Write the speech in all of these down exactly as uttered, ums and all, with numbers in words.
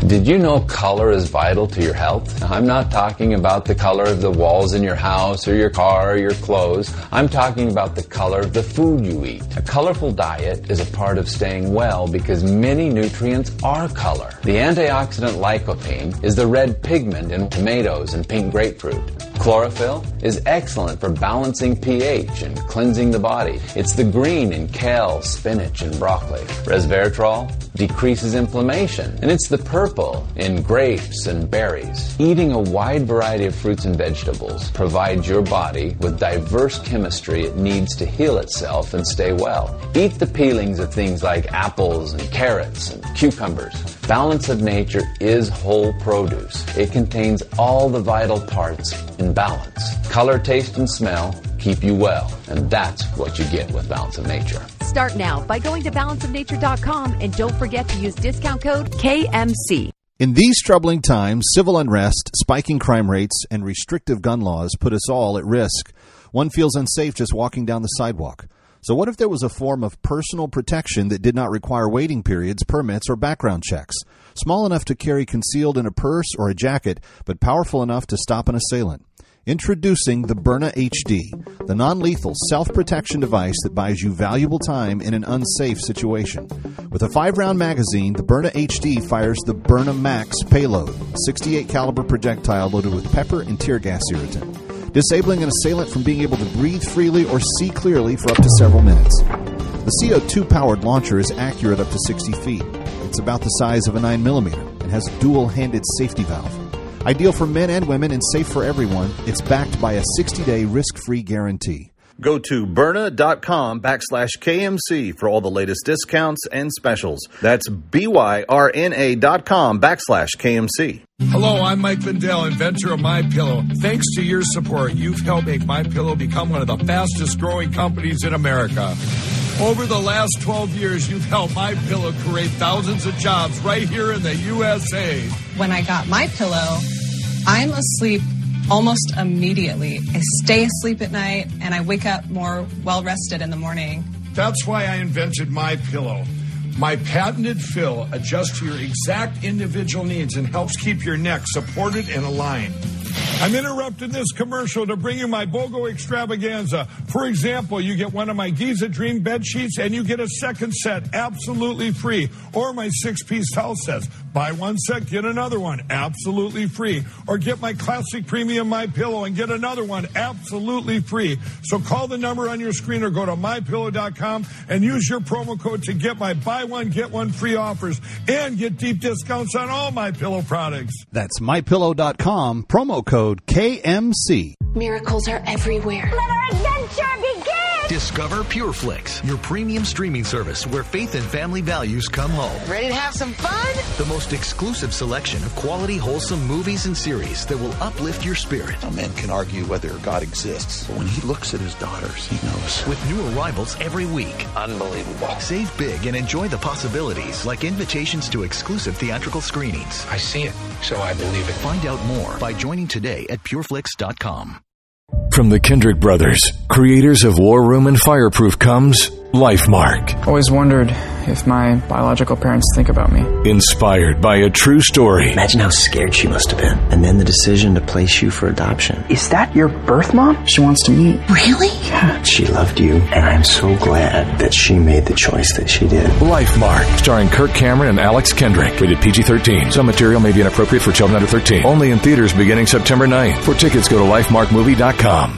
Did you know color is vital to your health? I'm not talking about the color of the walls in your house or your car or your clothes. I'm talking about the color of the food you eat. A colorful diet is a part of staying well because many nutrients are color. The antioxidant lycopene is the red pigment in tomatoes and pink grapefruit. Chlorophyll is excellent for balancing pH and cleansing the body. It's the green in kale, spinach, and broccoli. Resveratrol decreases inflammation, and it's the purple in grapes and berries. Eating a wide variety of fruits and vegetables provides your body with diverse chemistry it needs to heal itself and stay well. Eat the peelings of things like apples and carrots and cucumbers. Balance of Nature is whole produce. It contains all the vital parts in balance. Color, taste, and smell keep you well, and that's what you get with Balance of Nature. Start now by going to balance of nature dot com and don't forget to use discount code K M C. In these troubling times, civil unrest, spiking crime rates, and restrictive gun laws put us all at risk. One feels unsafe just walking down the sidewalk. So what if there was a form of personal protection that did not require waiting periods, permits, or background checks? Small enough to carry concealed in a purse or a jacket, but powerful enough to stop an assailant. Introducing the Byrna H D, the non-lethal self-protection device that buys you valuable time in an unsafe situation. With a five-round magazine, the Byrna H D fires the Byrna Max payload, sixty-eight caliber projectile loaded with pepper and tear gas irritant, disabling an assailant from being able to breathe freely or see clearly for up to several minutes. The C O two powered launcher is accurate up to sixty feet. It's about the size of a nine millimeter and has a dual-handed safety valve. Ideal for men and women and safe for everyone, it's backed by a sixty-day risk-free guarantee. Go to Byrna.com backslash KMC for all the latest discounts and specials. That's B-Y-R-N-A dot com backslash KMC. Hello, I'm Mike Lindell, inventor of MyPillow. Thanks to your support, you've helped make MyPillow become one of the fastest growing companies in America. Over the last twelve years, you've helped MyPillow create thousands of jobs right here in the U S A. When I got MyPillow, I'm asleep almost immediately. I stay asleep at night, and I wake up more well-rested in the morning. That's why I invented MyPillow. My patented fill adjusts to your exact individual needs and helps keep your neck supported and aligned. I'm interrupting this commercial to bring you my BOGO extravaganza. For example, you get one of my Giza Dream bed sheets and you get a second set absolutely free. Or my six-piece towel sets. Buy one set, get another one absolutely free. Or get my classic premium MyPillow and get another one absolutely free. So call the number on your screen or go to my pillow dot com and use your promo code to get my buy one, get one free offers and get deep discounts on all MyPillow products. That's my pillow dot com, promo code K M C. Miracles are everywhere. Let our adventure begin! Discover PureFlix, your premium streaming service where faith and family values come home. Ready to have some fun? The most exclusive selection of quality, wholesome movies and series that will uplift your spirit. A man can argue whether God exists, but when he looks at his daughters, he knows. With new arrivals every week. Unbelievable. Save big and enjoy the possibilities, like invitations to exclusive theatrical screenings. I see it, so I believe it. Find out more by joining today at pure flix dot com. From the Kendrick Brothers, creators of War Room and Fireproof, comes LifeMark. Always wondered if my biological parents think about me. Inspired by a true story. Imagine how scared she must have been. And then the decision to place you for adoption. Is that your birth mom? She wants to meet. Really? Yeah. She loved you, and I'm so glad that she made the choice that she did. LifeMark, starring Kirk Cameron and Alex Kendrick. Rated P G thirteen. Some material may be inappropriate for children under thirteen. Only in theaters beginning September ninth. For tickets, go to lifemark movie dot com.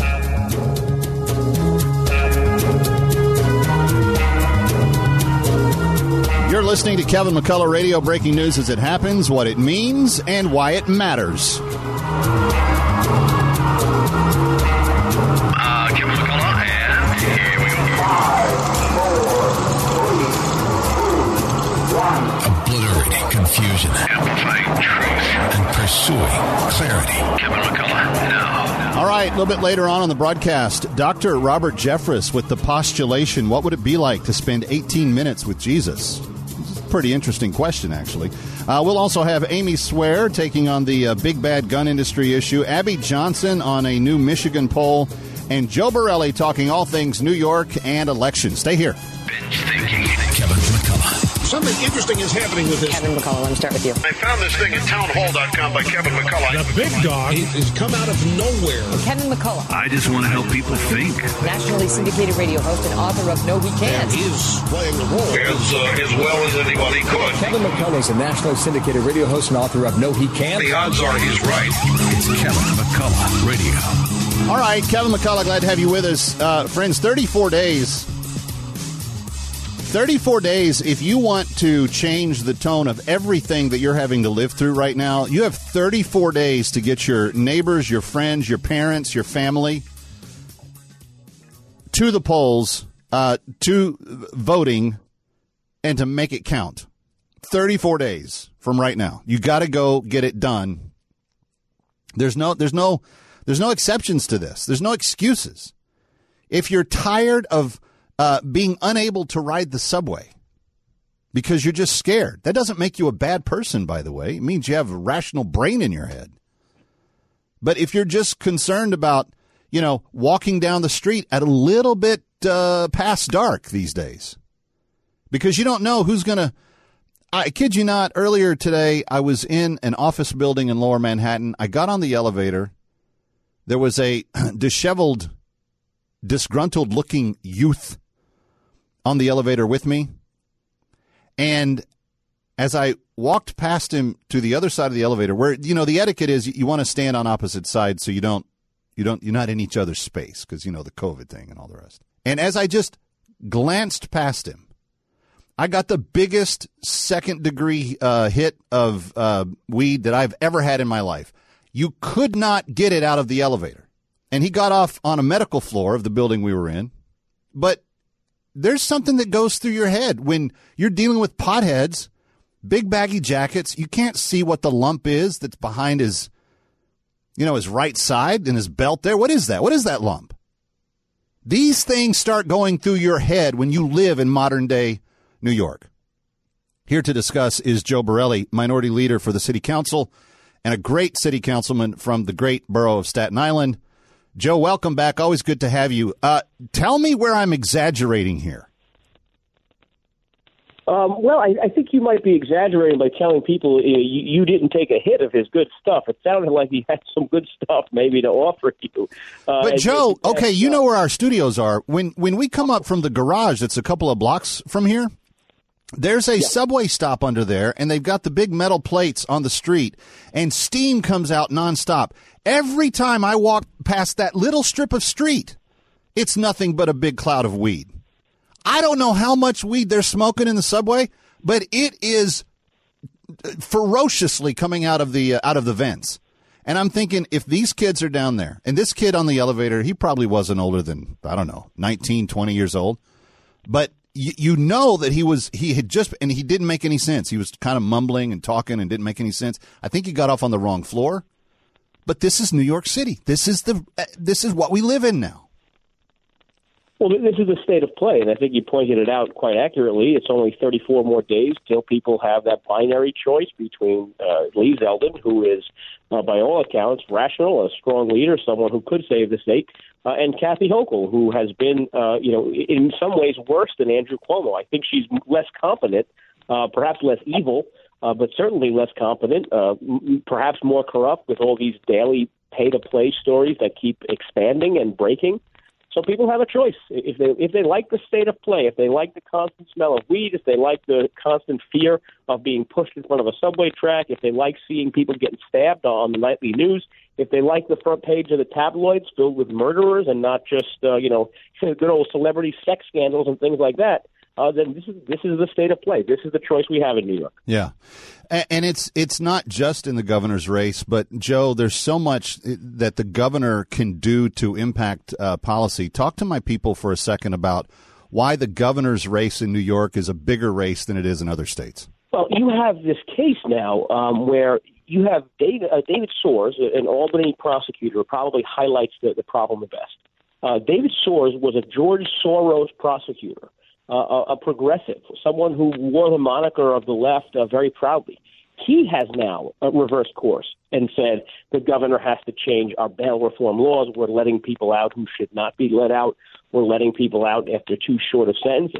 You're listening to Kevin McCullough Radio, breaking news as it happens, what it means, and why it matters. Uh, Kevin McCullough, and here we go. Five, four, three, two, one. Obliterating confusion. Amplifying truth. And pursuing clarity. Kevin McCullough, now. All right, a little bit later on on the broadcast, Doctor Robert Jeffress with the postulation, what would it be like to spend eighteen minutes with Jesus? Pretty interesting question, actually. Uh, we'll also have Amy Swear taking on the uh, big bad gun industry issue, Abby Johnson on a new Michigan poll, and Joe Borelli talking all things New York and elections. Stay here. Binge thinking. Kevin McCullough. Something interesting is happening with this. Kevin McCullough, let me start with you. I found this thing at townhall dot com by Kevin McCullough. The big dog has come out of nowhere. Kevin McCullough. I just want to help people think. Nationally syndicated radio host and author of No He Can't. And he's playing the role. As, uh, as well as anybody could. Kevin McCullough is a nationally syndicated radio host and author of No He Can't. The odds are he's right. It's Kevin McCullough Radio. All right, Kevin McCullough, glad to have you with us. Uh, friends, thirty-four days. thirty-four days, if you want to change the tone of everything that you're having to live through right now, you have thirty-four days to get your neighbors, your friends, your parents, your family to the polls, uh, to voting, and to make it count. thirty-four days from right now. You got to go get it done. There's no, there's no, there's no exceptions to this. There's no excuses. If you're tired of Uh, being unable to ride the subway because you're just scared. That doesn't make you a bad person, by the way. It means you have a rational brain in your head. But if you're just concerned about, you know, walking down the street at a little bit uh, past dark these days because you don't know who's going to, I kid you not, earlier today I was in an office building in Lower Manhattan. I got on the elevator. There was a disheveled, disgruntled-looking youth on the elevator with me. And as I walked past him to the other side of the elevator, where, you know, the etiquette is you want to stand on opposite sides so you don't, you don't, you're not in each other's space because, you know, the COVID thing and all the rest. And as I just glanced past him, I got the biggest second degree uh, hit of uh, weed that I've ever had in my life. You could not get it out of the elevator. And he got off on a medical floor of the building we were in. But there's something that goes through your head when you're dealing with potheads, big baggy jackets. You can't see what the lump is that's behind his, you know, his right side and his belt there. What is that? What is that lump? These things start going through your head when you live in modern day New York. Here to discuss is Joe Borelli, minority leader for the city council and a great city councilman from the great borough of Staten Island. Joe, welcome back. Always good to have you. Uh, tell me where I'm exaggerating here. Um, well, I, I think you might be exaggerating by telling people you, you didn't take a hit of his good stuff. It sounded like he had some good stuff maybe to offer you. Uh, but, Joe, okay, you know where our studios are. When, when we come up from the garage that's a couple of blocks from here, there's a yeah. subway stop under there, and they've got the big metal plates on the street, and steam comes out nonstop. Every time I walk past that little strip of street, it's nothing but a big cloud of weed. I don't know how much weed they're smoking in the subway, but it is ferociously coming out of the uh, out of the vents. And I'm thinking, if these kids are down there, and this kid on the elevator, he probably wasn't older than, I don't know, nineteen, twenty years old, but you know that he was, he had just, and he didn't make any sense. He was kind of mumbling and talking and didn't make any sense. I think he got off on the wrong floor. But this is New York City. This is the, this is what we live in now. Well, this is the state of play, and I think you pointed it out quite accurately. It's only thirty-four more days till people have that binary choice between uh, Lee Zeldin, who is, uh, by all accounts, rational, a strong leader, someone who could save the state, uh, and Kathy Hochul, who has been, uh, you know, in some ways worse than Andrew Cuomo. I think she's less competent, uh, perhaps less evil, uh, but certainly less competent, uh, m- perhaps more corrupt with all these daily pay-to-play stories that keep expanding and breaking. So people have a choice. If they if they like the state of play, if they like the constant smell of weed, if they like the constant fear of being pushed in front of a subway track, if they like seeing people getting stabbed on the nightly news, if they like the front page of the tabloids filled with murderers and not just, uh, you know, good old celebrity sex scandals and things like that, uh, then this is this is the state of play. This is the choice we have in New York. Yeah. And it's it's not just in the governor's race, but, Joe, there's so much that the governor can do to impact uh, policy. Talk to my people for a second about why the governor's race in New York is a bigger race than it is in other states. Well, you have this case now um, where you have David, uh, David Soares, an Albany prosecutor, who probably highlights the, the problem the best. Uh, David Soares was a George Soros prosecutor. Uh, a, a progressive, someone who wore the moniker of the left uh, very proudly. He has now uh, reversed course and said the governor has to change our bail reform laws. We're letting people out who should not be let out. We're letting people out after too short of sentences.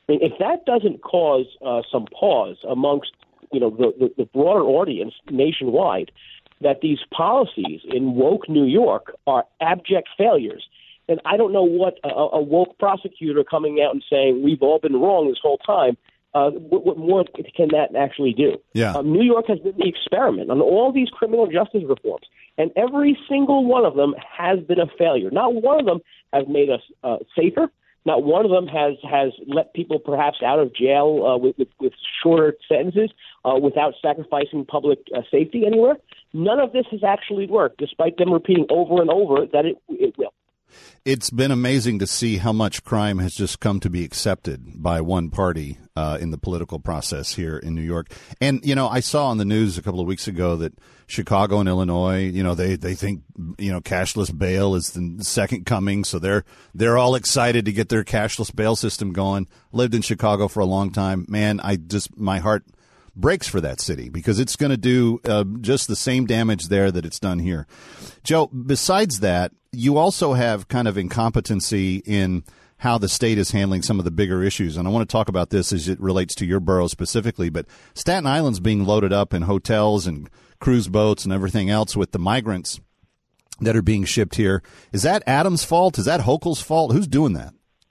I mean, if that doesn't cause uh, some pause amongst, you know, the, the, the broader audience nationwide, that these policies in woke New York are abject failures, then I don't know what a, a woke prosecutor coming out and saying we've all been wrong this whole time, uh, what, what more can that actually do? Yeah. Um, New York has been the experiment on all these criminal justice reforms, and every single one of them has been a failure. Not one of them has made us uh, safer. Not one of them has, has let people perhaps out of jail uh, with, with, with shorter sentences uh, without sacrificing public uh, safety anywhere. None of this has actually worked, despite them repeating over and over that it, it will. It's been amazing to see how much crime has just come to be accepted by one party uh, in the political process here in New York. And, you know, I saw on the news a couple of weeks ago that Chicago and Illinois, you know, they, they think, you know, cashless bail is the second coming. So they're they're all excited to get their cashless bail system going. Lived in Chicago for a long time. Man, I just my heart breaks for that city because it's going to do uh, just the same damage there that it's done here. Joe, besides that, you also have kind of incompetency in how the state is handling some of the bigger issues. And I want to talk about this as it relates to your borough specifically. But Staten Island's being loaded up in hotels and cruise boats and everything else with the migrants that are being shipped here. Is that Adams' fault? Is that Hochul's fault? Who's doing that?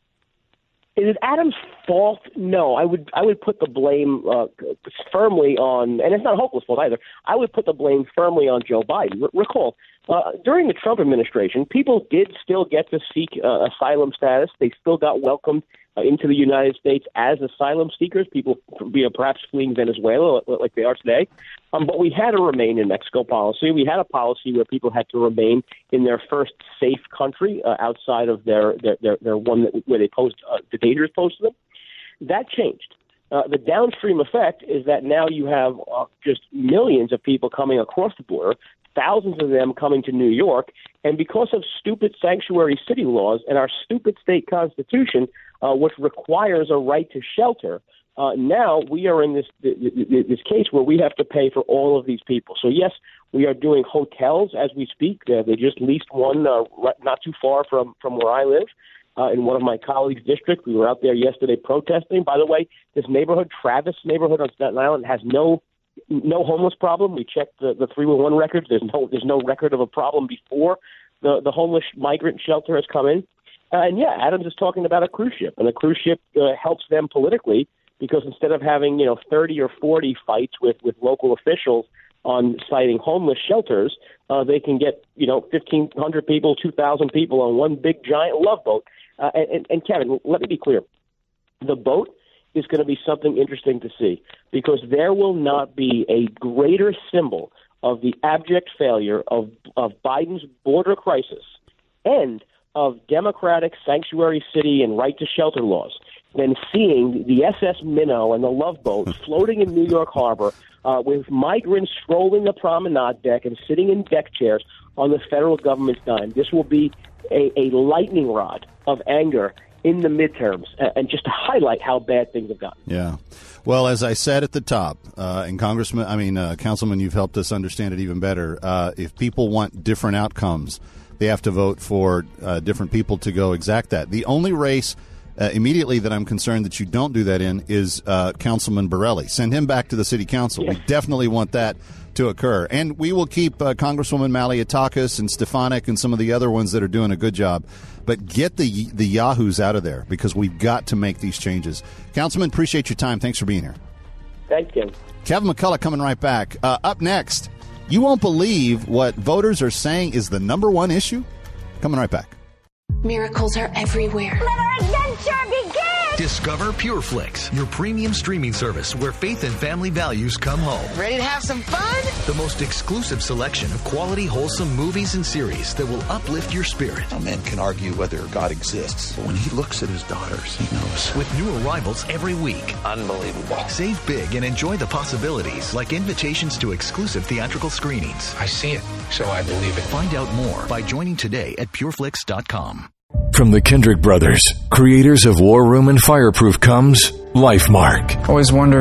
Is it Adams' fault? No, I would I would put the blame uh, firmly on, and it's not Hochul's fault either. I would put the blame firmly on Joe Biden. R- recall, uh, during the Trump administration, people did still get to seek uh, asylum status. They still got welcomed uh, into the United States as asylum seekers, people you know, perhaps fleeing Venezuela like they are today. Um, but we had a remain in Mexico policy. We had a policy where people had to remain in their first safe country uh, outside of their, their, their, their one that, where they posed, uh, the dangers posed to them. That changed. Uh, the downstream effect is that now you have uh, just millions of people coming across the border, thousands of them coming to New York, and because of stupid sanctuary city laws and our stupid state constitution, uh, which requires a right to shelter, uh, now we are in this this case where we have to pay for all of these people. So yes, we are doing hotels as we speak. Uh, they just leased one uh, right, not too far from, from where I live. Uh, in one of my colleagues' district. We were out there yesterday protesting. By the way, this neighborhood, Travis neighborhood on Staten Island, has no no homeless problem. We checked the, the three one one records. There's no there's no record of a problem before the, the homeless migrant shelter has come in. Uh, and yeah, Adams is talking about a cruise ship, and a cruise ship uh, helps them politically because instead of having you know thirty or forty fights with, with local officials on citing homeless shelters, uh, they can get you know fifteen hundred people, two thousand people on one big giant love boat. Uh, and, and Kevin, let me be clear. The boat is going to be something interesting to see because there will not be a greater symbol of the abject failure of, of Biden's border crisis and of democratic sanctuary city and right to shelter laws than seeing the S S Minnow and the Love Boat floating in New York Harbor uh, with migrants strolling the promenade deck and sitting in deck chairs on the federal government's dime. This will be a, a lightning rod of anger in the midterms, and just to highlight how bad things have gotten. Yeah. Well, as I said at the top, uh, and Congressman, I mean, uh, Councilman, you've helped us understand it even better. Uh, if people want different outcomes, they have to vote for uh, different people to go exact that. The only race uh, immediately that I'm concerned that you don't do that in is uh, Councilman Borelli. Send him back to the city council. Yes. We definitely want that to occur. And we will keep uh, Congresswoman Malliotakis and Stefanik and some of the other ones that are doing a good job. But get the the yahoos out of there because we've got to make these changes. Councilman, appreciate your time. Thanks for being here. Thanks, Kim. Kevin McCullough coming right back. Uh, up next, you won't believe what voters are saying is the number one issue. Coming right back. Miracles are everywhere. Let our adventure begin! Discover PureFlix, your premium streaming service where faith and family values come home. Ready to have some fun? The most exclusive selection of quality, wholesome movies and series that will uplift your spirit. A man can argue whether God exists, but when he looks at his daughters, he knows. With new arrivals every week. Unbelievable. Save big and enjoy the possibilities, like invitations to exclusive theatrical screenings. I see it, so I believe it. Find out more by joining today at pureflix dot com. From the Kendrick Brothers, creators of War Room and Fireproof, comes LifeMark. Always wondered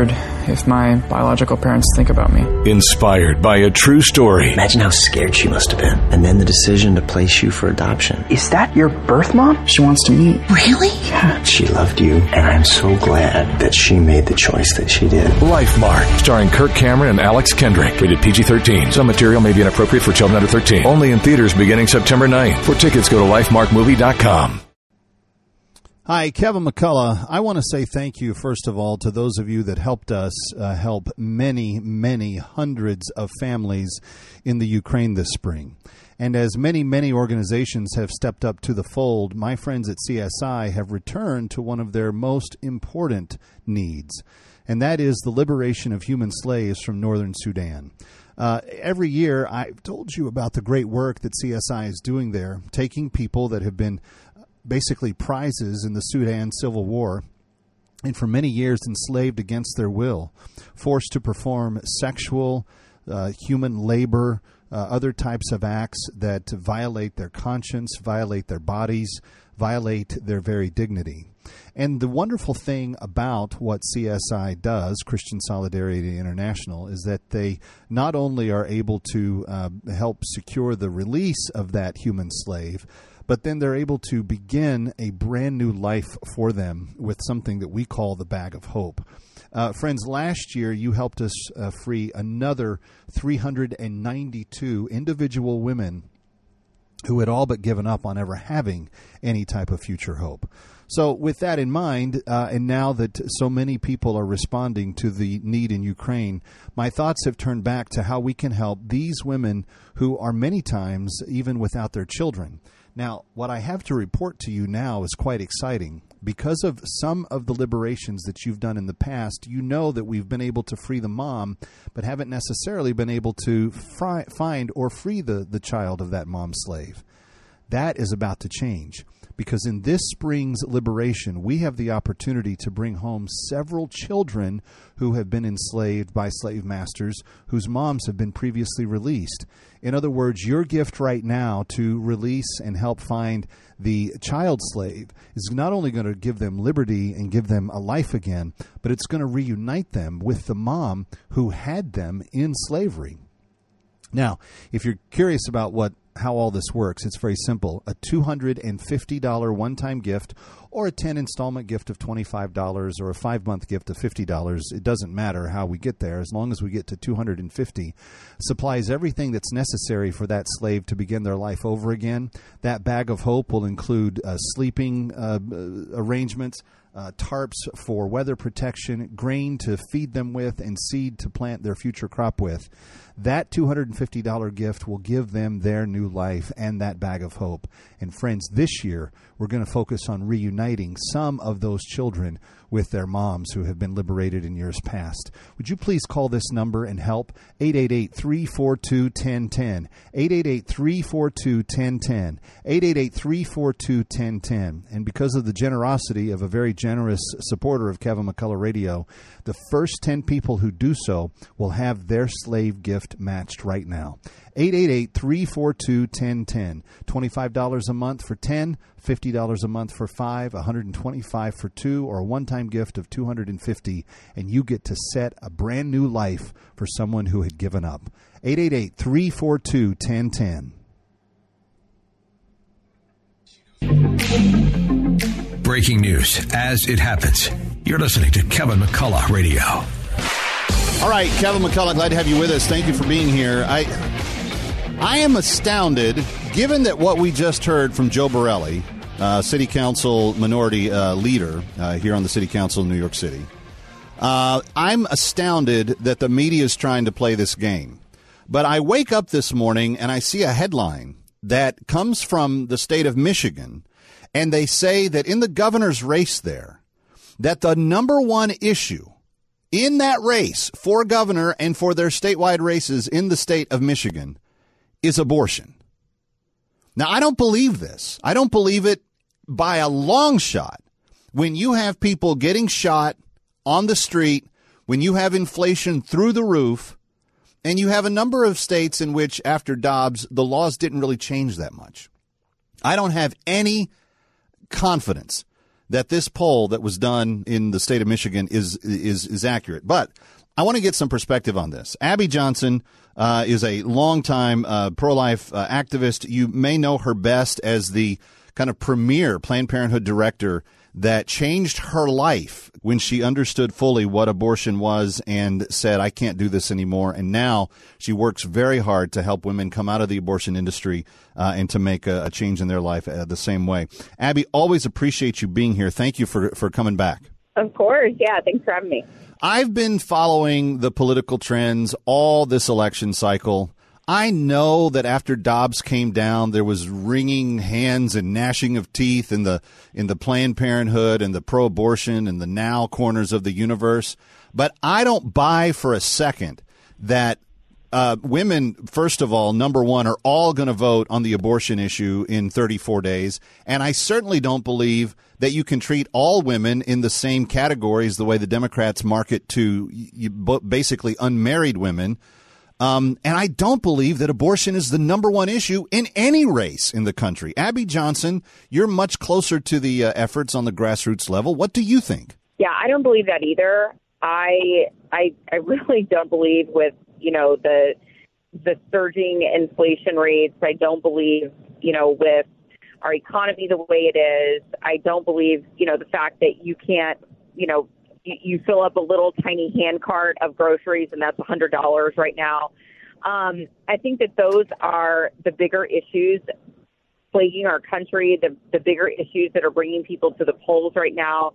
if my biological parents think about me. Inspired by a true story. Imagine how scared she must have been. And then the decision to place you for adoption. Is that your birth mom? She wants to meet. Really? Yeah. She loved you, and I'm so glad that she made the choice that she did. LifeMark, starring Kirk Cameron and Alex Kendrick. Rated P G thirteen. Some material may be inappropriate for children under thirteen. Only in theaters beginning September ninth. For tickets, go to lifemark movie dot com. Hi, Kevin McCullough. I want to say thank you, first of all, to those of you that helped us uh, help many, many hundreds of families in the Ukraine this spring. And as many, many organizations have stepped up to the fold, my friends at C S I have returned to one of their most important needs, and that is the liberation of human slaves from northern Sudan. Uh, every year, I've told you about the great work that C S I is doing there, taking people that have been basically prizes in the Sudan Civil War and for many years enslaved against their will, forced to perform sexual, uh, human labor, uh, other types of acts that violate their conscience, violate their bodies, violate their very dignity. And the wonderful thing about what C S I does, Christian Solidarity International, is that they not only are able to uh, help secure the release of that human slave, but then they're able to begin a brand new life for them with something that we call the Bag of Hope. Uh, friends, last year you helped us uh, free another three hundred ninety-two individual women who had all but given up on ever having any type of future hope. So with that in mind, uh, and now that so many people are responding to the need in Ukraine, my thoughts have turned back to how we can help these women who are many times even without their children. Now, what I have to report to you now is quite exciting. Because of some of the liberations that you've done in the past, you know that we've been able to free the mom, but haven't necessarily been able to fri- find or free the, the child of that mom slave. That is about to change. Because in this spring's liberation, we have the opportunity to bring home several children who have been enslaved by slave masters whose moms have been previously released. In other words, your gift right now to release and help find the child slave is not only going to give them liberty and give them a life again, but it's going to reunite them with the mom who had them in slavery. Now, if you're curious about what how all this works, it's very simple. A two hundred fifty dollars one-time gift or a ten installment gift of twenty-five dollars or a five-month gift of fifty dollars. It doesn't matter how we get there as long as we get to two hundred fifty dollars. Supplies everything that's necessary for that slave to begin their life over again. That Bag of Hope will include uh, sleeping uh, arrangements, Uh, tarps for weather protection, grain to feed them with, and seed to plant their future crop with. That two hundred fifty dollars gift will give them their new life and that Bag of Hope. And friends, this year we're going to focus on reuniting some of those children with their moms who have been liberated in years past. Would you please call this number and help? eight eight eight, three four two, one zero one zero. eight eight eight, three four two, one zero one zero. eight eight eight, three four two, one zero one zero. And because of the generosity of a very generous supporter of Kevin McCullough Radio, the first ten people who do so will have their slave gift matched right now. eight eight eight, three four two, one zero one zero. twenty-five dollars a month for ten, fifty dollars a month for five, one hundred twenty-five dollars for two, or a one-time gift of two hundred fifty dollars, and you get to set a brand new life for someone who had given up. eight eight eight, three four two, one zero one zero. Breaking news as it happens. You're listening to Kevin McCullough Radio. All right, Kevin McCullough, glad to have you with us. Thank you for being here. I I am astounded, given that what we just heard from Joe Borelli, uh, City Council minority uh, leader uh, here on the City Council of New York City. Uh, I'm astounded that the media is trying to play this game. But I wake up this morning and I see a headline that comes from the state of Michigan, and they say that in the governor's race there, that the number one issue in that race for governor and for their statewide races in the state of Michigan is abortion. Now, I don't believe this. I don't believe it by a long shot. When you have people getting shot on the street, when you have inflation through the roof, and you have a number of states in which after Dobbs, the laws didn't really change that much. I don't have any confidence that this poll that was done in the state of Michigan is is is accurate. But I want to get some perspective on this. Abby Johnson uh, is a longtime uh, pro-life uh, activist. You may know her best as the kind of premier Planned Parenthood director that changed her life when she understood fully what abortion was and said, I can't do this anymore. And now she works very hard to help women come out of the abortion industry uh, and to make a, a change in their life uh, the same way. Abby, always appreciate you being here. Thank you for, for coming back. Of course. Yeah. Thanks for having me. I've been following the political trends all this election cycle. I know that after Dobbs came down, there was wringing hands and gnashing of teeth in the in the Planned Parenthood and the pro-abortion and the now corners of the universe. But I don't buy for a second that uh, women, first of all, number one, are all going to vote on the abortion issue in thirty-four days. And I certainly don't believe that you can treat all women in the same categories the way the Democrats market to you, basically unmarried women. Um, and I don't believe that abortion is the number one issue in any race in the country. Abby Johnson, you're much closer to the uh, efforts on the grassroots level. What do you think? Yeah, I don't believe that either. I I I really don't believe with, you know, the the surging inflation rates. I don't believe, you know, with our economy the way it is. I don't believe, you know, the fact that you can't, you know, you fill up a little tiny hand cart of groceries, and that's one hundred dollars right now. Um, I think that those are the bigger issues plaguing our country, the, the bigger issues that are bringing people to the polls right now.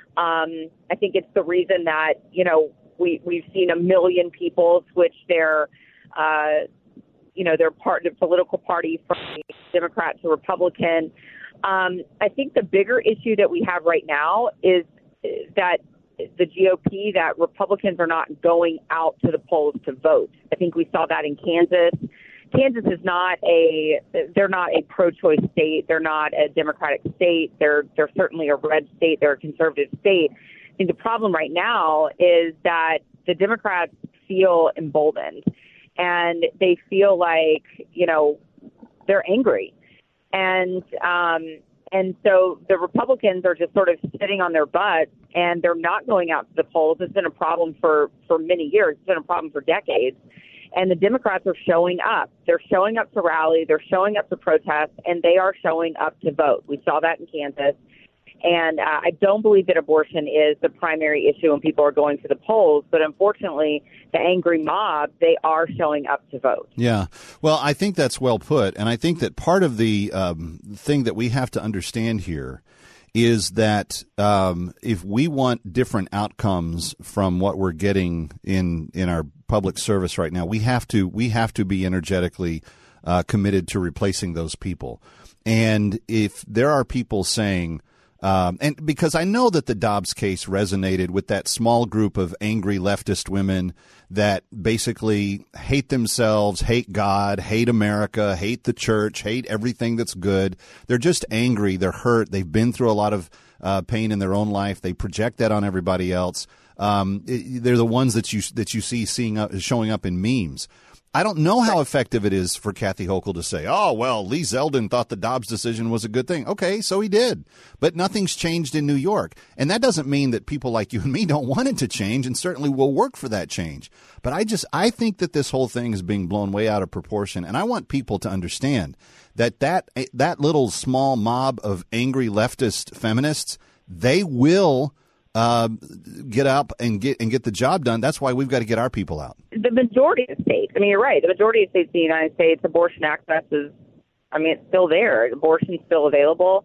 Um, I think it's the reason that, you know, we, we've seen a million people switch their, uh, you know, their part, their political party from Democrat to Republican. Um, I think the bigger issue that we have right now is that the G O P, that Republicans are not going out to the polls to vote. I think we saw that in Kansas. Kansas is not a, they're not a pro-choice state. They're not a Democratic state. They're, they're certainly a red state. They're a conservative state. I think the problem right now is that the Democrats feel emboldened, and they feel like, you know, they're angry. And, um, And so the Republicans are just sort of sitting on their butts, and they're not going out to the polls. It's been a problem for, for many years. It's been a problem for decades. And the Democrats are showing up. They're showing up to rally. They're showing up to protest, and they are showing up to vote. We saw that in Kansas. And uh, I don't believe that abortion is the primary issue when people are going to the polls. But unfortunately, the angry mob, they are showing up to vote. Yeah. Well, I think that's well put. And I think that part of the um, thing that we have to understand here is that um, if we want different outcomes from what we're getting in in our public service right now, we have to we have to be energetically uh, committed to replacing those people. And if there are people saying, Um, and because I know that the Dobbs case resonated with that small group of angry leftist women that basically hate themselves, hate God, hate America, hate the church, hate everything that's good. They're just angry. They're hurt. They've been through a lot of uh, pain in their own life. They project that on everybody else. Um, it, they're the ones that you that you see seeing up, showing up in memes. I don't know how effective it is for Kathy Hochul to say, oh, well, Lee Zeldin thought the Dobbs decision was a good thing. Okay, so he did. But nothing's changed in New York. And that doesn't mean that people like you and me don't want it to change, and certainly will work for that change. But I just I think that this whole thing is being blown way out of proportion. And I want people to understand that that, that little small mob of angry leftist feminists, they will Uh, get up and get and get the job done. That's why we've got to get our people out. The majority of states, I mean, you're right. The majority of states in the United States, abortion access is, I mean, it's still there. Abortion's still available.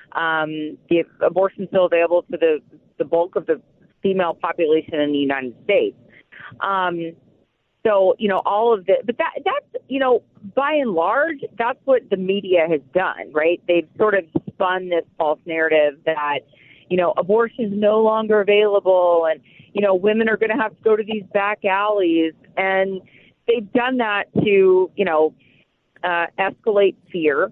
Um, the abortion's still available to the, the bulk of the female population in the United States. Um, so, you know, all of the, but that that's, you know, by and large, that's what the media has done, right? They've sort of spun this false narrative that, you know, abortion is no longer available, and, you know, women are going to have to go to these back alleys. And they've done that to, you know, uh, escalate fear,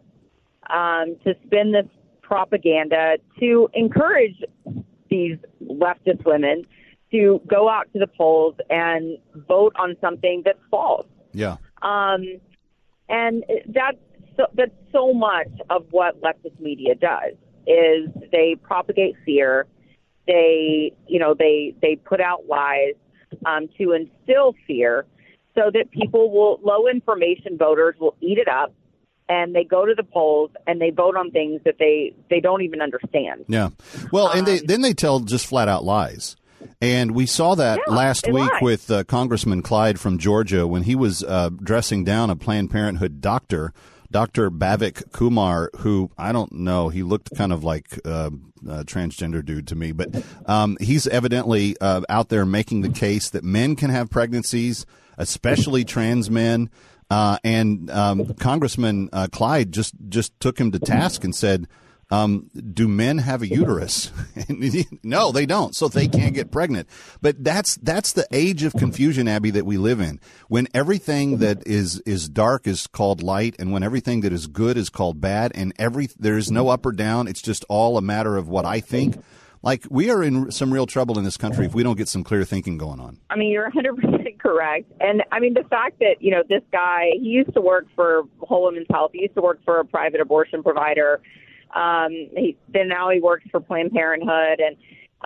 um, to spin this propaganda, to encourage these leftist women to go out to the polls and vote on something that's false. Yeah. Um, and that's so, that's so much of what leftist media does. is they propagate fear. They, you know, they they put out lies um, to instill fear, so that people will, low information voters will eat it up, and they go to the polls and they vote on things that they, they don't even understand. Yeah. Well, and they, Um, then they tell just flat out lies. And we saw that Yeah, last they week lie. with uh, Congressman Clyde from Georgia when he was uh, dressing down a Planned Parenthood doctor, Doctor Bhavik Kumar, who I don't know, he looked kind of like uh, a transgender dude to me, but um, he's evidently uh, out there making the case that men can have pregnancies, especially trans men. Uh, and um, Congressman uh, Clyde just, just took him to task and said, Um, do men have a uterus? No, they don't. So they can't get pregnant. But that's that's the age of confusion, Abby, that we live in. When everything that is is dark is called light, and when everything that is good is called bad, and every there is no up or down. It's just all a matter of what I think. Like, we are in some real trouble in this country if we don't get some clear thinking going on. I mean, you're one hundred percent correct. And, I mean, the fact that, you know, this guy, he used to work for Whole Women's Health. He used to work for a private abortion provider. Um, he, then now he works for Planned Parenthood. And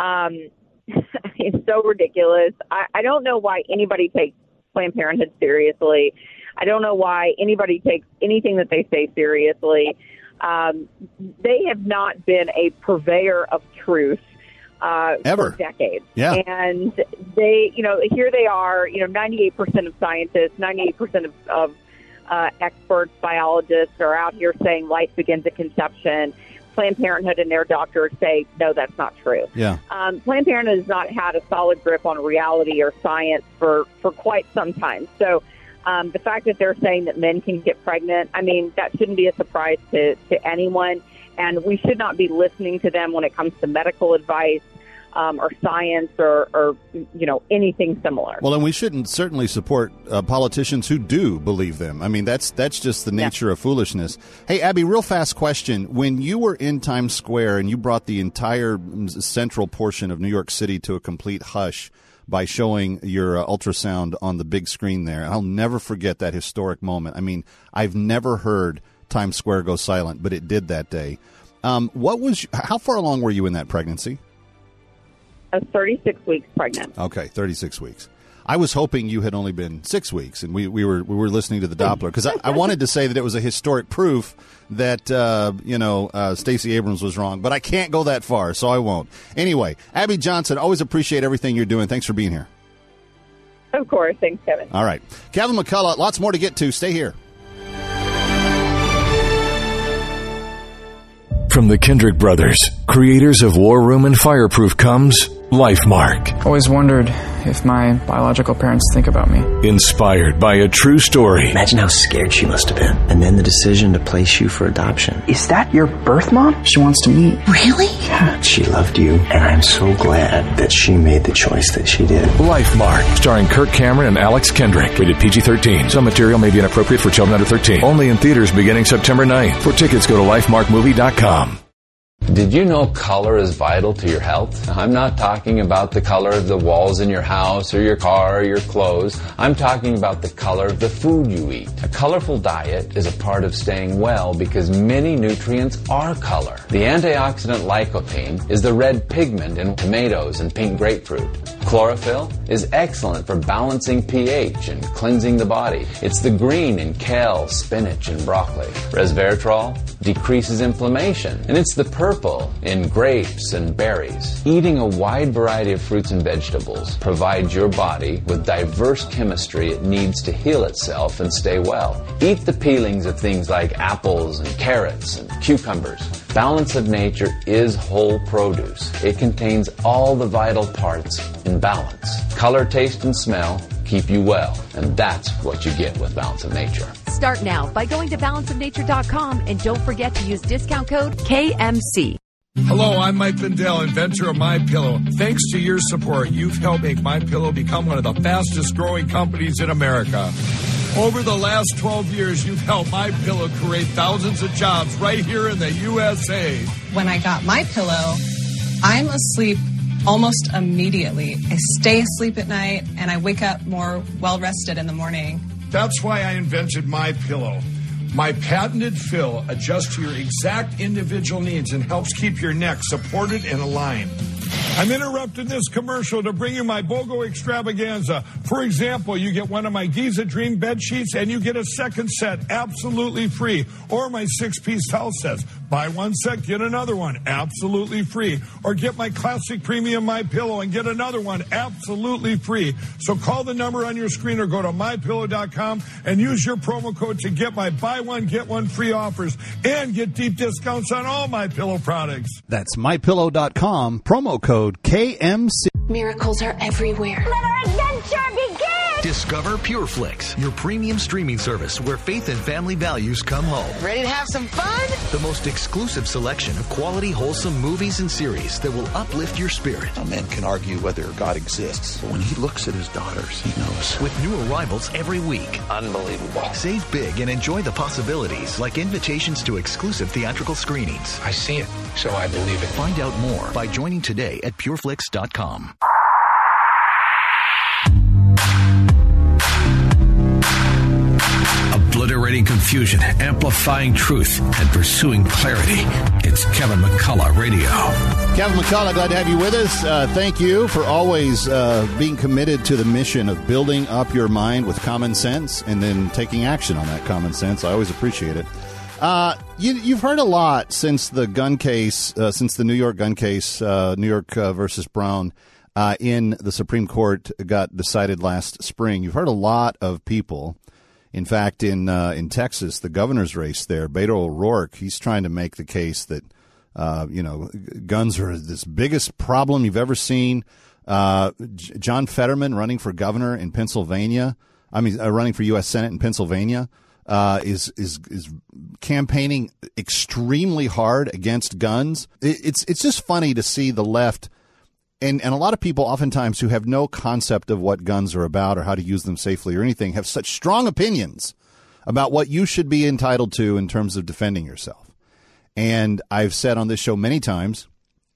um, it's so ridiculous. I, I don't know why anybody takes Planned Parenthood seriously. I don't know why anybody takes anything that they say seriously. Um, they have not been a purveyor of truth uh, Ever. for decades. Yeah. And they, you know, here they are, you know, ninety-eight percent of scientists, ninety-eight percent of, of uh, experts, biologists are out here saying life begins at conception. Planned Parenthood and their doctors say, no, that's not true. Yeah. Um, Planned Parenthood has not had a solid grip on reality or science for, for quite some time. So, Um, the fact that they're saying that men can get pregnant, I mean, that shouldn't be a surprise to, to anyone. And we should not be listening to them when it comes to medical advice um, or science or, or, you know, anything similar. Well, and we shouldn't certainly support uh, politicians who do believe them. I mean, that's that's just the nature yeah. of foolishness. Hey, Abby, real fast question. When you were in Times Square and you brought the entire central portion of New York City to a complete hush by showing your uh, ultrasound on the big screen there, I'll never forget that historic moment. I mean, I've never heard Times Square go silent, but it did that day. Um, what was? How far along were you in that pregnancy? I was thirty-six weeks pregnant. Okay, thirty-six weeks. I was hoping you had only been six weeks, and we, we were we were listening to the Doppler, because I, I wanted to say that it was a historic proof that uh, you know uh, Stacey Abrams was wrong, but I can't go that far, so I won't. Anyway, Abby Johnson, always appreciate everything you're doing. Thanks for being here. Of course. Thanks, Kevin. All right. Kevin McCullough, lots more to get to. Stay here. From the Kendrick Brothers, creators of War Room and Fireproof, comes LifeMark. Always wondered if my biological parents think about me. Inspired by a true story. Imagine how scared she must have been. And then the decision to place you for adoption. Is that your birth mom? She wants to meet. Really? Yeah. She loved you, and I'm so glad that she made the choice that she did. LifeMark, starring Kirk Cameron and Alex Kendrick. Rated P G thirteen. Some material may be inappropriate for children under thirteen. Only in theaters beginning September ninth. For tickets, go to lifemark movie dot com. Did you know color is vital to your health? I'm not talking about the color of the walls in your house or your car or your clothes. I'm talking about the color of the food you eat. A colorful diet is a part of staying well because many nutrients are color. The antioxidant lycopene is the red pigment in tomatoes and pink grapefruit. Chlorophyll is excellent for balancing pH and cleansing the body. It's the green in kale, spinach, and broccoli. Resveratrol decreases inflammation, and it's the purple in grapes and berries. Eating a wide variety of fruits and vegetables provides your body with diverse chemistry it needs to heal itself and stay well. Eat the peelings of things like apples and carrots and cucumbers. Balance of nature is whole produce. It contains all the vital parts in balance. Color, taste, and smell keep you well, and that's what you get with Balance of Nature. Start now by going to balance of nature dot com and don't forget to use discount code K M C. Hello, I'm Mike Lindell, inventor of MyPillow. Thanks to your support, you've helped make MyPillow become one of the fastest growing companies in America. Over the last twelve years, you've helped MyPillow create thousands of jobs right here in the U S A. When I got MyPillow, I'm asleep almost immediately. I stay asleep at night, and I wake up more well-rested in the morning. That's why I invented MyPillow. My patented fill adjusts to your exact individual needs and helps keep your neck supported and aligned. I'm interrupting this commercial to bring you my BOGO extravaganza. For example, you get one of my Giza Dream bed sheets and you get a second set absolutely free. Or my six-piece towel sets. Buy one set, get another one absolutely free. Or get my classic premium My Pillow and get another one absolutely free. So call the number on your screen or go to my pillow dot com and use your promo code to get my buy one, get one free offers and get deep discounts on all My Pillow products. That's my pillow dot com, promo code K M C. Miracles are everywhere. Let our adventure begin! Discover PureFlix, your premium streaming service where faith and family values come home. Ready to have some fun? The most exclusive selection of quality, wholesome movies and series that will uplift your spirit. A man can argue whether God exists, but when he looks at his daughters, he knows. With new arrivals every week. Unbelievable. Save big and enjoy the possibilities, like invitations to exclusive theatrical screenings. I see it, so I believe it. Find out more by joining today at pure flix dot com. Obliterating confusion, amplifying truth, and pursuing clarity. It's Kevin McCullough Radio. Kevin McCullough, glad to have you with us. Uh, thank you for always uh, being committed to the mission of building up your mind with common sense and then taking action on that common sense. I always appreciate it. Uh, you, you've heard a lot since the gun case, uh, since the New York gun case, uh, New York uh, versus Brown, uh, in the Supreme Court got decided last spring. You've heard a lot of people. In fact, in uh, in Texas, the governor's race there, Beto O'Rourke, he's trying to make the case that, uh, you know, guns are this biggest problem you've ever seen. Uh, J- John Fetterman running for governor in Pennsylvania, I mean, uh, running for U S Senate in Pennsylvania, uh, is is is campaigning extremely hard against guns. It, it's it's just funny to see the left. And and a lot of people oftentimes who have no concept of what guns are about or how to use them safely or anything have such strong opinions about what you should be entitled to in terms of defending yourself. And I've said on this show many times,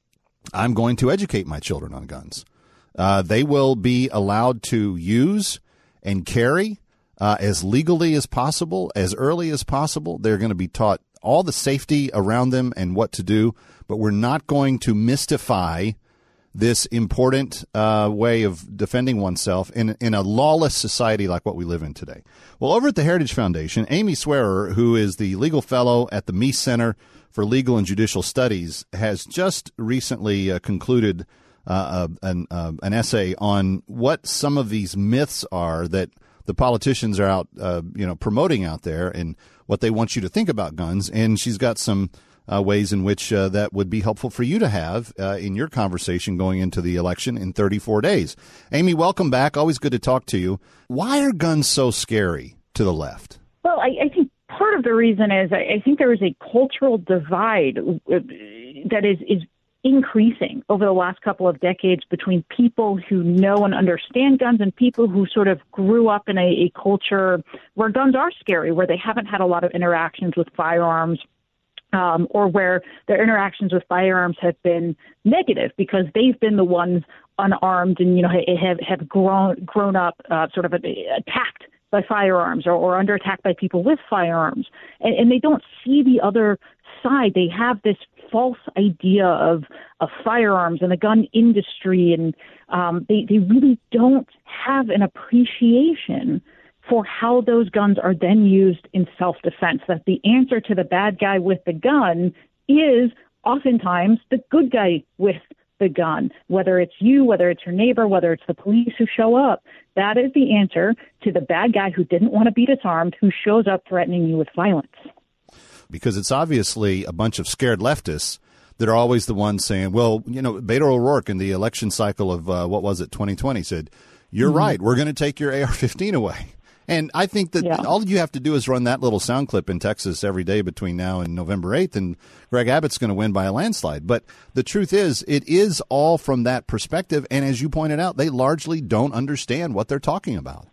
I'm going to educate my children on guns. Uh, they will be allowed to use and carry uh, as legally as possible, as early as possible. They're going to be taught all the safety around them and what to do, but we're not going to mystify this important uh, way of defending oneself in in a lawless society like what we live in today. Well, over at the Heritage Foundation, Amy Swearer, who is the legal fellow at the Meese Center for Legal and Judicial Studies, has just recently uh, concluded uh, an, uh, an essay on what some of these myths are that the politicians are out, uh, you know, promoting out there and what they want you to think about guns. And she's got some Uh, ways in which uh, that would be helpful for you to have uh, in your conversation going into the election in thirty-four days. Amy, welcome back. Always good to talk to you. Why are guns so scary to the left? Well, I, I think part of the reason is I, I think there is a cultural divide that is, is increasing over the last couple of decades between people who know and understand guns and people who sort of grew up in a, a culture where guns are scary, where they haven't had a lot of interactions with firearms. Um, or where their interactions with firearms have been negative because they've been the ones unarmed and, you know, have, have grown grown up uh, sort of attacked by firearms or, or under attack by people with firearms. And, and they don't see the other side. They have this false idea of, of firearms and the gun industry, and um, they, they really don't have an appreciation for how those guns are then used in self-defense, that the answer to the bad guy with the gun is oftentimes the good guy with the gun, whether it's you, whether it's your neighbor, whether it's the police who show up. That is the answer to the bad guy who didn't want to be disarmed, who shows up threatening you with violence. Because it's obviously a bunch of scared leftists that are always the ones saying, well, you know, Beto O'Rourke in the election cycle of, uh, what was it, twenty twenty said, you're mm-hmm. right, we're going to take your A R fifteen away. And I think that yeah. all you have to do is run that little sound clip in Texas every day between now and November eighth, and Greg Abbott's going to win by a landslide. But the truth is, it is all from that perspective. And as you pointed out, they largely don't understand what they're talking about.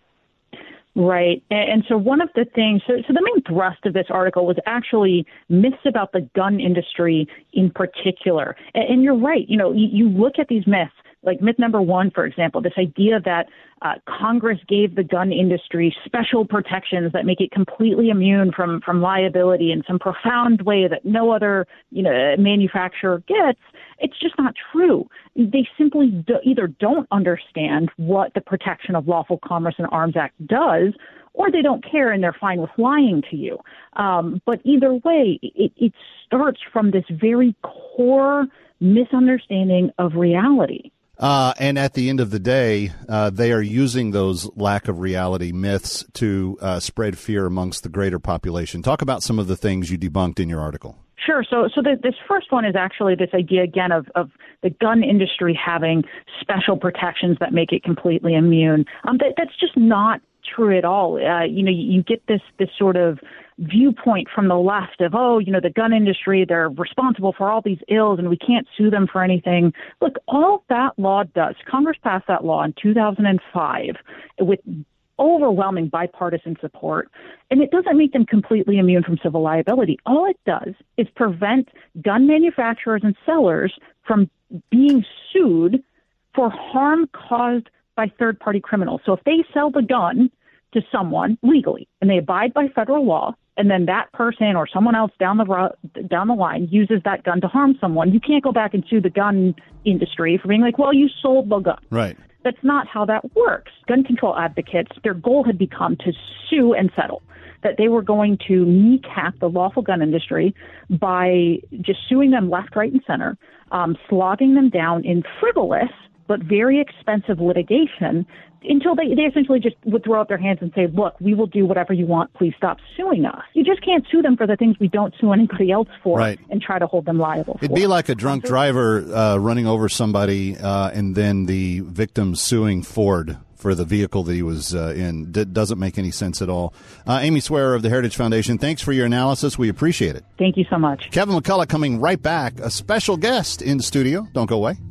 Right. And so one of the things, so, so the main thrust of this article was actually myths about the gun industry in particular. And you're right. You know, you, you look at these myths. Like myth number one, for example, this idea that uh, Congress gave the gun industry special protections that make it completely immune from, from liability in some profound way that no other, you know, manufacturer gets. It's just not true. They simply do, either don't understand what the Protection of Lawful Commerce and Arms Act does, or they don't care and they're fine with lying to you. Um, but either way, it, it starts from this very core misunderstanding of reality. Uh, and at the end of the day, uh, they are using those lack of reality myths to uh, spread fear amongst the greater population. Talk about some of the things you debunked in your article. Sure. So, so the, this first one is actually this idea again of, of the gun industry having special protections that make it completely immune. Um, that, that's just not true at all. Uh, you know, you, you get this this sort of viewpoint from the left of, oh, you know, the gun industry, they're responsible for all these ills and we can't sue them for anything. Look, all that law does, Congress passed that law in two thousand five with overwhelming bipartisan support, and it doesn't make them completely immune from civil liability. All it does is prevent gun manufacturers and sellers from being sued for harm caused by third-party criminals. So if they sell the gun to someone legally and they abide by federal law, and then that person or someone else down the ro- down the line uses that gun to harm someone, you can't go back and sue the gun industry for being like, well, you sold the gun. Right. That's not how that works. Gun control advocates, their goal had become to sue and settle, that they were going to kneecap the lawful gun industry by just suing them left, right, and center, um, slogging them down in frivolous but very expensive litigation until they, they essentially just would throw up their hands and say, look, we will do whatever you want. Please stop suing us. You just can't sue them for the things we don't sue anybody else for, right, and try to hold them liable for. It'd be like a drunk driver uh, running over somebody uh, and then the victim suing Ford for the vehicle that he was uh, in. D- doesn't make any sense at all. Uh, Amy Swearer of the Heritage Foundation, thanks for your analysis. We appreciate it. Thank you so much. Kevin McCullough coming right back, a special guest in the studio. Don't go away.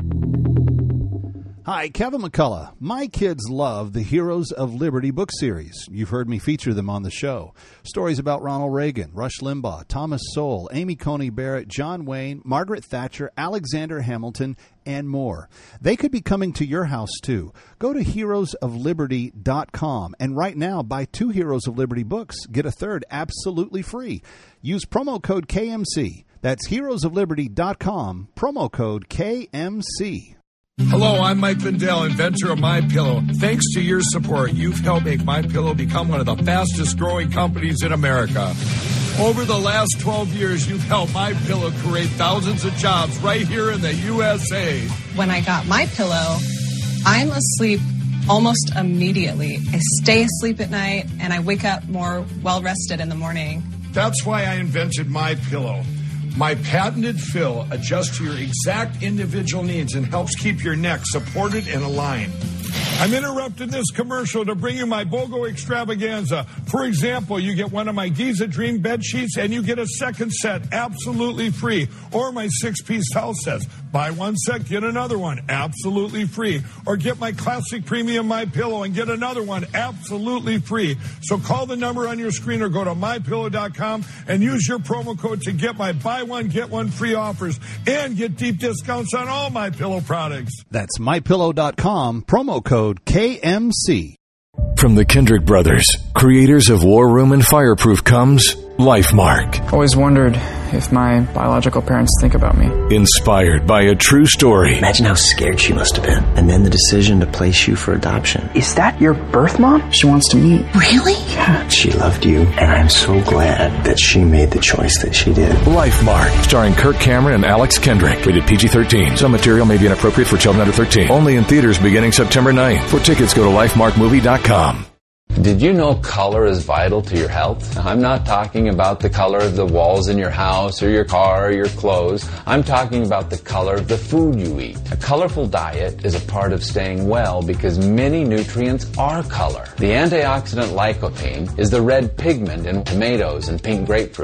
Hi, Kevin McCullough. My kids love the Heroes of Liberty book series. You've heard me feature them on the show. Stories about Ronald Reagan, Rush Limbaugh, Thomas Sowell, Amy Coney Barrett, John Wayne, Margaret Thatcher, Alexander Hamilton, and more. They could be coming to your house, too. Go to heroes of liberty dot com and right now buy two Heroes of Liberty books. Get a third absolutely free. Use promo code K M C. That's heroes of liberty dot com, promo code K M C. Hello, I'm Mike Lindell, inventor of MyPillow. Thanks to your support, you've helped make MyPillow become one of the fastest growing companies in America. Over the last twelve years, you've helped MyPillow create thousands of jobs right here in the U S A. When I got MyPillow, I'm asleep almost immediately. I stay asleep at night and I wake up more well-rested in the morning. That's why I invented MyPillow. My patented fill adjusts to your exact individual needs and helps keep your neck supported and aligned. I'm interrupting this commercial to bring you my BOGO extravaganza. For example, you get one of my Giza Dream bed sheets and you get a second set absolutely free. Or my six-piece towel sets. Buy one set, get another one absolutely free. Or get my classic premium MyPillow and get another one absolutely free. So call the number on your screen or go to my pillow dot com and use your promo code to get my buy one, get one free offers and get deep discounts on all MyPillow products. That's my pillow dot com, promo code K M C. From the Kendrick Brothers, creators of War Room and Fireproof, comes LifeMark. Always wondered if my biological parents think about me. Inspired by a true story. Imagine how scared she must have been. And then the decision to place you for adoption. Is that your birth mom? She wants to meet. Really? Yeah. She loved you, and I'm so glad that she made the choice that she did. LifeMark, starring Kirk Cameron and Alex Kendrick. Rated P G thirteen. Some material may be inappropriate for children under thirteen. Only in theaters beginning September ninth. For tickets, go to lifemark movie dot com. Did you know color is vital to your health? I'm not talking about the color of the walls in your house or your car or your clothes. I'm talking about the color of the food you eat. A colorful diet is a part of staying well because many nutrients are color. The antioxidant lycopene is the red pigment in tomatoes and pink grapefruit.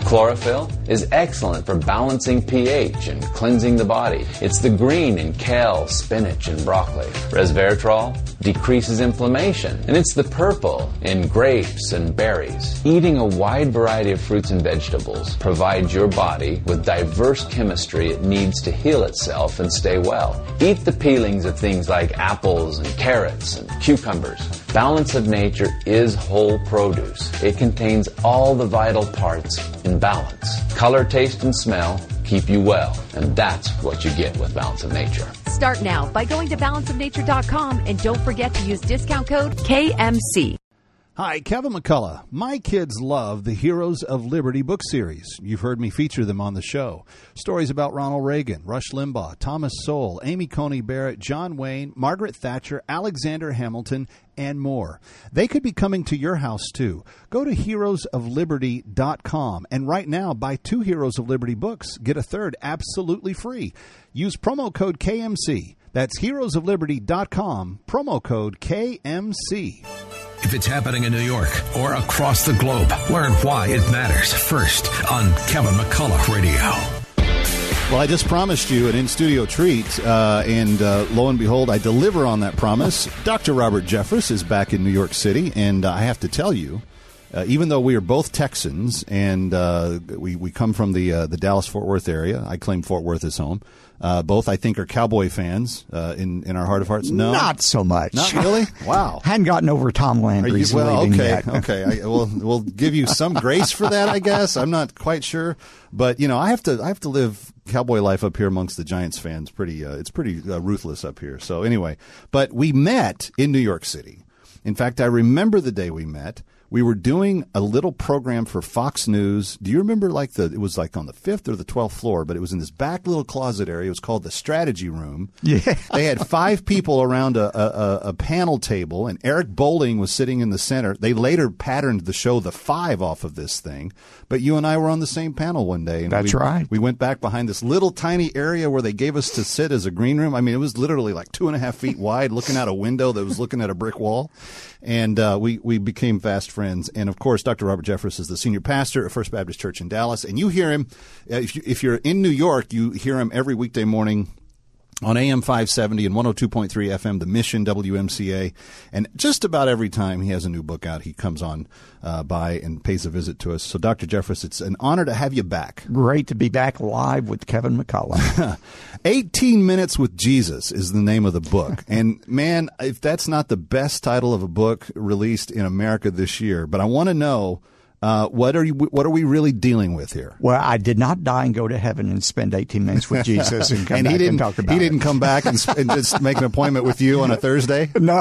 Chlorophyll is excellent for balancing pH and cleansing the body. It's the green in kale, spinach, and broccoli. Resveratrol decreases inflammation, and it's the purple in grapes and berries. Eating a wide variety of fruits and vegetables provides your body with diverse chemistry it needs to heal itself and stay well. Eat the peelings of things like apples and carrots and cucumbers. Balance of Nature is whole produce. It contains all the vital parts in balance. Color, taste, and smell keep you well, and that's what you get with Balance of Nature. Start now by going to balance of nature dot com and don't forget to use discount code K M C. Hi, Kevin McCullough. My kids love the Heroes of Liberty book series. You've heard me feature them on the show. Stories about Ronald Reagan, Rush Limbaugh, Thomas Sowell, Amy Coney Barrett, John Wayne, Margaret Thatcher, Alexander Hamilton, and more. They could be coming to your house, too. Go to heroes of liberty dot com, and right now, buy two Heroes of Liberty books. Get a third absolutely free. Use promo code K M C. That's heroes of liberty dot com, promo code K M C. If it's happening in New York or across the globe, learn why it matters first on Kevin McCullough Radio. Well, I just promised you an in-studio treat, uh, and uh, lo and behold, I deliver on that promise. Doctor Robert Jeffress is back in New York City, and uh, I have to tell you, uh, even though we are both Texans and uh, we, we come from the uh, the Dallas-Fort Worth area, I claim Fort Worth as home. Uh, both, I think, are Cowboy fans uh, in in our heart of hearts. No, not so much. Not really. Wow, hadn't gotten over Tom Landry's well, leaving okay, yet. okay. I, we'll we'll give you some grace for that, I guess. I'm not quite sure, but you know, I have to I have to live Cowboy life up here amongst the Giants fans. Pretty, uh, it's pretty uh, ruthless up here. So anyway, but we met in New York City. In fact, I remember the day we met. We were doing a little program for Fox News. Do you remember, like, the it was like on the fifth or the twelfth floor, but it was in this back little closet area. It was called the Strategy Room. Yeah. They had five people around a, a, a panel table, and Eric Bowling was sitting in the center. They later patterned the show The Five off of this thing, but you and I were on the same panel one day. And That's we, right. We went back behind this little tiny area where they gave us to sit as a green room. I mean, it was literally like two and a half feet wide, looking out a window that was looking at a brick wall. And uh, we, we became fast friends. And, of course, Doctor Robert Jeffress is the senior pastor at First Baptist Church in Dallas. And you hear him, uh, if, you, if you're in New York, you hear him every weekday morning on A M five seventy and one oh two point three F M, The Mission, W M C A. And just about every time he has a new book out, he comes on uh, by and pays a visit to us. So, Doctor Jeffress, it's an honor to have you back. Great to be back live with Kevin McCullough. eighteen minutes with Jesus is the name of the book. And, man, if that's not the best title of a book released in America this year, but I want to know, Uh, what are you? What are we really dealing with here? Well, I did not die and go to heaven and spend eighteen minutes with Jesus and come and back he didn't, and talk about He it. didn't come back and, and just make an appointment with you on a Thursday? No.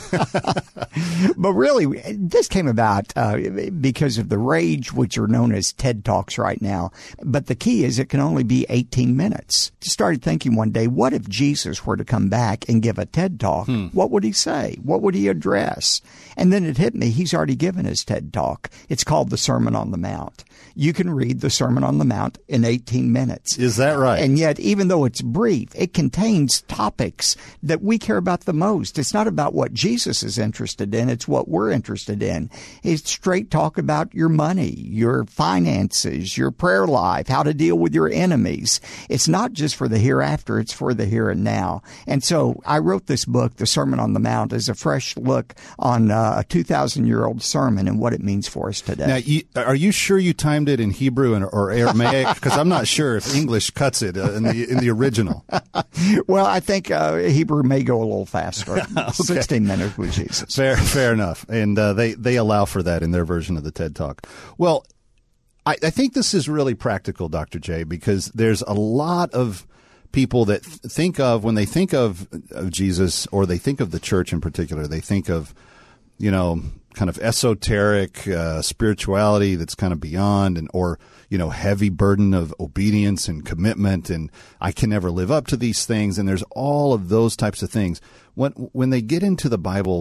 But really, this came about uh, because of the rage, which are known as TED Talks right now. But the key is it can only be eighteen minutes. I started thinking one day, what if Jesus were to come back and give a TED Talk? Hmm. What would he say? What would he address? And then it hit me. He's already given his TED Talk. It's called the Sermon on the Mount. You can read the Sermon on the Mount in eighteen minutes. Is that right? And yet, even though it's brief, it contains topics that we care about the most. It's not about what Jesus is interested in. It's what we're interested in. It's straight talk about your money, your finances, your prayer life, how to deal with your enemies. It's not just for the hereafter. It's for the here and now. And so I wrote this book, The Sermon on the Mount, as a fresh look on uh, a two thousand year old sermon and what it means for us today. Now, you, are you sure you timed it in Hebrew and, or Aramaic? Because I'm not sure if English cuts it uh, in the in the original. Well, I think uh, Hebrew may go a little faster. Okay. sixteen minutes with Jesus. Fair, fair enough. And uh, they, they allow for that in their version of the TED Talk. Well, I, I think this is really practical, Doctor J, because there's a lot of people that th- think of, when they think of, of Jesus, or they think of the church in particular, they think of, you know, kind of esoteric uh, spirituality that's kind of beyond, and or, you know, heavy burden of obedience and commitment, and I can never live up to these things. And there's all of those types of things. When when they get into the Bible,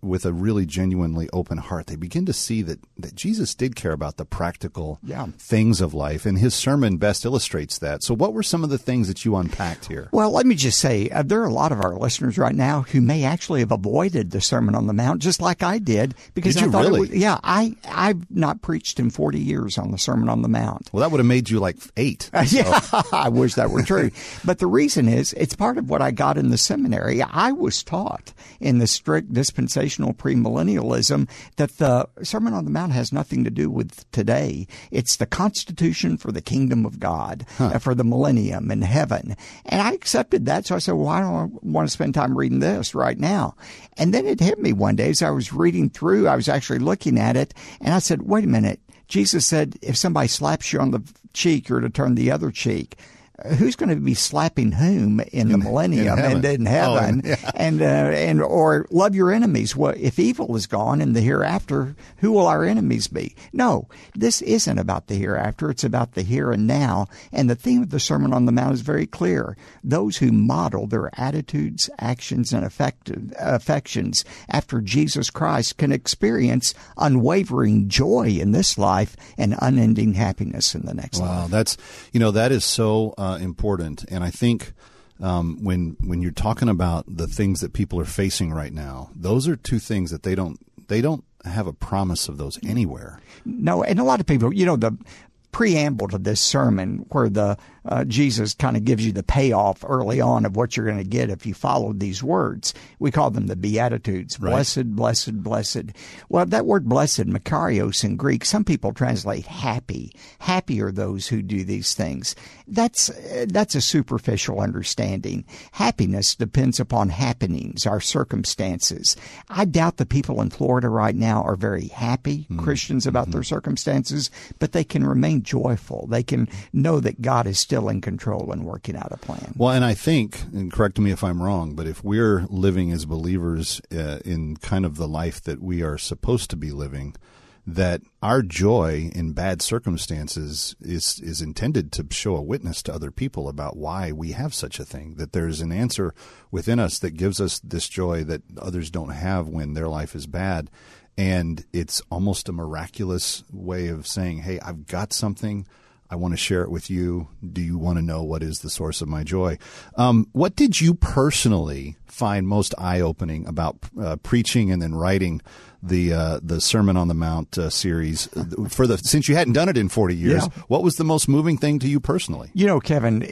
with a really genuinely open heart, they begin to see that, that Jesus did care about the practical yeah. things of life, and his sermon best illustrates that. So what were some of the things that you unpacked here? Well, let me just say, uh, there are a lot of our listeners right now who may actually have avoided the Sermon on the Mount, just like I did, because did I you thought really? it was, yeah, I, I've not preached in forty years on the Sermon on the Mount. Well, that would have made you like eight. Uh, yeah, I wish that were true. But the reason is, it's part of what I got in the seminary. I was taught in the strict dispensational premillennialism that the Sermon on the Mount has nothing to do with today. It's the constitution for the kingdom of God, huh. uh, for the millennium in heaven. And I accepted that, so I said, well, I don't want to spend time reading this right now. And then it hit me one day as I was reading through, I was actually looking at it, and I said, wait a minute. Jesus said, if somebody slaps you on the cheek, you're to turn the other cheek. Who's going to be slapping whom in the in, millennium in and in heaven? Oh, yeah. And uh, and or love your enemies. Well, if evil is gone in the hereafter, who will our enemies be? No, this isn't about the hereafter. It's about the here and now. And the theme of the Sermon on the Mount is very clear. Those who model their attitudes, actions, and affective, affections after Jesus Christ can experience unwavering joy in this life and unending happiness in the next wow, life. Wow, that's, you know, that is so uh, important. And I think um, when when you're talking about the things that people are facing right now, those are two things that they don't they don't have a promise of those anywhere. No, and a lot of people, you know, the preamble to this sermon where the uh, Jesus kind of gives you the payoff early on of what you're going to get if you follow these words. We call them the Beatitudes. Right. Blessed, blessed, blessed. Well, that word blessed, makarios in Greek, some people translate happy. Happy are those who do these things. That's, uh, that's a superficial understanding. Happiness depends upon happenings, our circumstances. I doubt the people in Florida right now are very happy mm. Christians about mm-hmm. their circumstances, but they can remain joyful. They can know that God is still in control and working out a plan. Well, and I think, and correct me if I'm wrong, but if we're living as believers uh, in kind of the life that we are supposed to be living, that our joy in bad circumstances is is intended to show a witness to other people about why we have such a thing, that there's an answer within us that gives us this joy that others don't have when their life is bad. And it's almost a miraculous way of saying, hey, I've got something. I want to share it with you. Do you want to know what is the source of my joy? Um, what did you personally find most eye-opening about uh, preaching and then writing the uh, the Sermon on the Mount uh, series for the since you hadn't done it in forty years? Yeah. What was the most moving thing to you personally? You know, Kevin,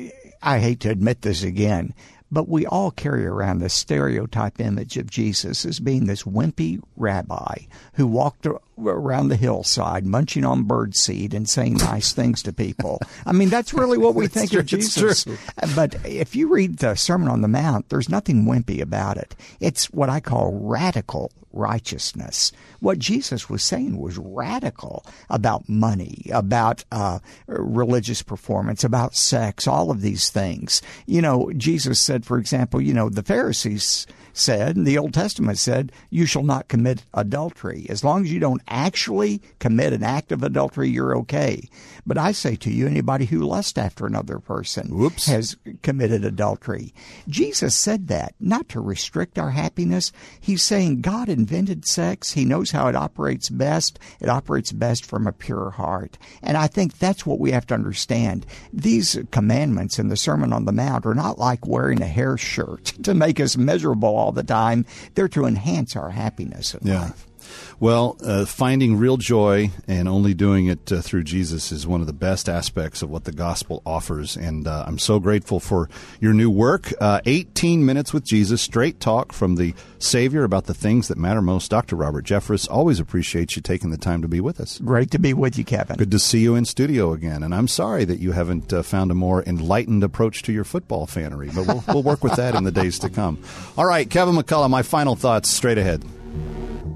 I hate to admit this again, but we all carry around this stereotype image of Jesus as being this wimpy rabbi who walked around the hillside munching on birdseed and saying nice things to people. I mean, that's really what we think true, of Jesus. But if you read the Sermon on the Mount, there's nothing wimpy about it. It's what I call radical righteousness. What Jesus was saying was radical about money, about uh, religious performance, about sex, all of these things. You know, Jesus said, for example, you know, the Pharisees said, and the Old Testament said, you shall not commit adultery. As long as you don't actually commit an act of adultery, you're okay. But I say to you, anybody who lusts after another person Whoops. has committed adultery. Jesus said that, not to restrict our happiness. He's saying God invented sex. He knows how it operates best. It operates best from a pure heart. And I think that's what we have to understand. These commandments in the Sermon on the Mount are not like wearing a hair shirt to make us miserable all the time. They're to enhance our happiness in yeah. life. Well, uh, finding real joy and only doing it uh, through Jesus is one of the best aspects of what the gospel offers. And uh, I'm so grateful for your new work. Uh, eighteen Minutes with Jesus, straight talk from the Savior about the things that matter most. Doctor Robert Jeffress, always appreciate you taking the time to be with us. Great to be with you, Kevin. Good to see you in studio again. And I'm sorry that you haven't uh, found a more enlightened approach to your football fanery, but we'll, we'll work with that in the days to come. All right, Kevin McCullough, my final thoughts straight ahead. Cashback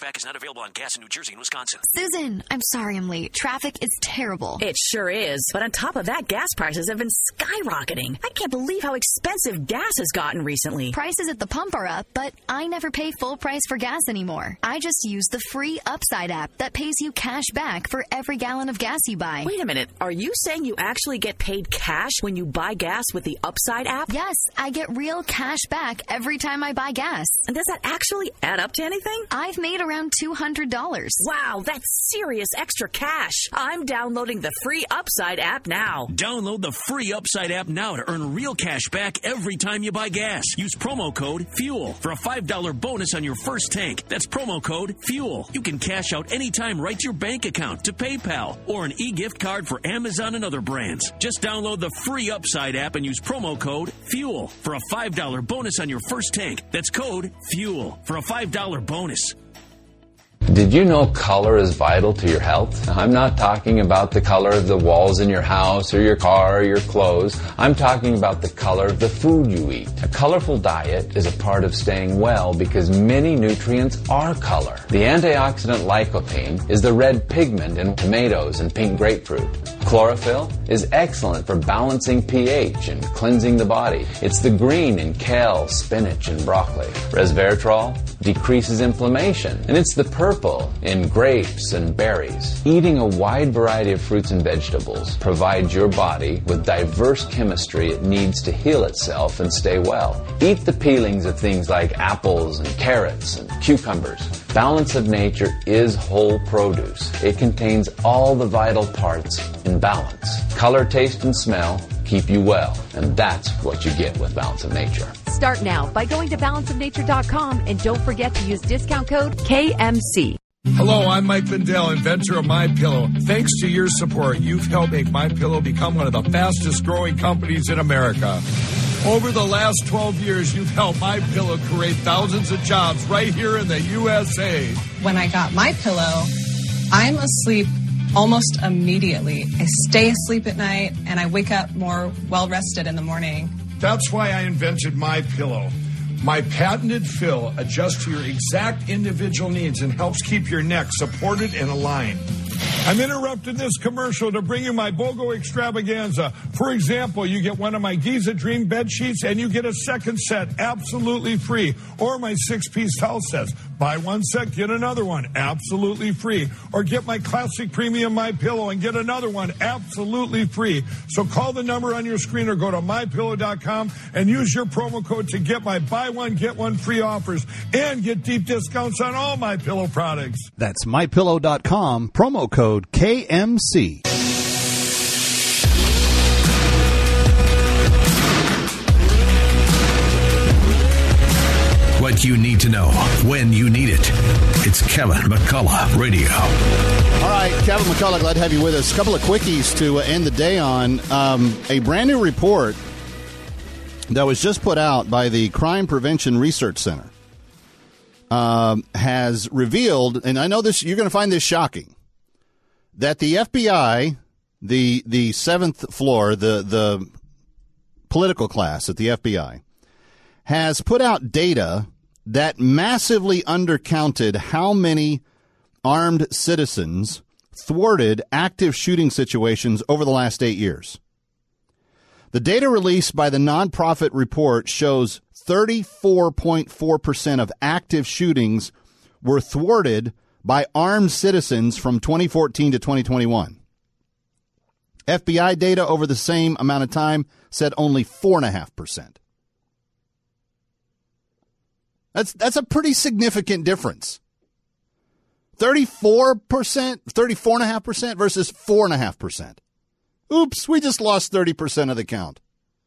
cashback is not available on gas in New Jersey and Wisconsin. Susan, I'm sorry I'm late. Traffic is terrible. It sure is. But on top of that, gas prices have been skyrocketing. I can't believe how expensive gas has gotten recently. Prices at the pump are up, but I never pay full price for gas anymore. I just use the free Upside app that pays you cash back for every gallon of gas you buy. Wait a minute. Are you saying you actually get paid cash when you buy gas with the Upside app? Yes, I get real cash back every time I buy gas. And does that actually add up to anything? I've made around two hundred dollars. Wow, that's serious extra cash. I'm downloading the free Upside app now. Download the free Upside app now to earn real cash back every time you buy gas. Use promo code FUEL for a five dollar bonus on your first tank. That's promo code FUEL. You can cash out anytime right to your bank account, to PayPal, or an e-gift card for Amazon and other brands. Just download the free Upside app and use promo code FUEL for a five dollar bonus on your first tank. That's code FUEL for a five dollar bonus. Did you know color is vital to your health? I'm not talking about the color of the walls in your house or your car or your clothes. I'm talking about the color of the food you eat. A colorful diet is a part of staying well because many nutrients are color. The antioxidant lycopene is the red pigment in tomatoes and pink grapefruit. Chlorophyll is excellent for balancing pH and cleansing the body. It's the green in kale, spinach, and broccoli. Resveratrol decreases inflammation, and it's the purple in grapes and berries. Eating a wide variety of fruits and vegetables provides your body with diverse chemistry it needs to heal itself and stay well. Eat the peelings of things like apples and carrots and cucumbers. Balance of Nature is whole produce. It contains all the vital parts in balance. Color, taste, and smell keep you well, and that's what you get with Balance of Nature. Start now by going to balance of nature dot com and don't forget to use discount code K M C. Hello, I'm Mike Lindell, inventor of MyPillow. Thanks to your support, you've helped make MyPillow become one of the fastest growing companies in America. Over the last twelve years, you've helped MyPillow create thousands of jobs right here in the U S A. When I got MyPillow, I'm asleep almost immediately. I stay asleep at night and I wake up more well-rested in the morning. That's why I invented MyPillow. My patented fill adjusts to your exact individual needs and helps keep your neck supported and aligned. I'm interrupting this commercial to bring you my BOGO extravaganza. For example, you get one of my Giza Dream bed sheets and you get a second set absolutely free. Or my six-piece towel sets. Buy one set, get another one absolutely free. Or get my classic premium MyPillow and get another one absolutely free. So call the number on your screen or go to my pillow dot com and use your promo code to get my buy one, get one free offers and get deep discounts on all MyPillow products. That's my pillow dot com, promo code K M C. What you need to know when you need it. It's Kevin McCullough Radio. All right, Kevin McCullough, glad to have you with us. A couple of quickies to end the day on. Um, a brand new report that was just put out by the Crime Prevention Research Center um, has revealed, and I know this, you're going to find this shocking, that the F B I, the the seventh floor, the the political class at the F B I, has put out data that massively undercounted how many armed citizens thwarted active shooting situations over the last eight years. The data released by the nonprofit report shows thirty-four point four percent of active shootings were thwarted by armed citizens from twenty fourteen to twenty twenty-one. F B I data over the same amount of time said only four point five percent. That's that's a pretty significant difference. thirty-four percent, thirty-four point five percent versus four point five percent. Oops, we just lost thirty percent of the count.